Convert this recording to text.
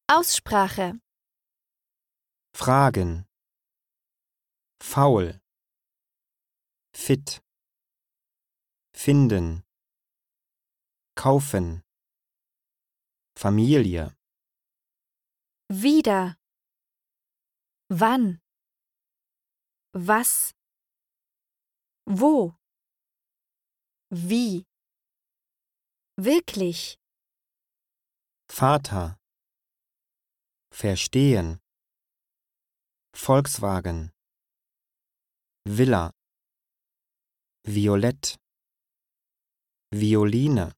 Aussprache. Fragen. Faul. Fit. Finden. Kaufen. Familie. Wieder. Wann? Was? Wo? Wie? Wirklich? Vater. Verstehen. Volkswagen. Villa. Violett. Violine.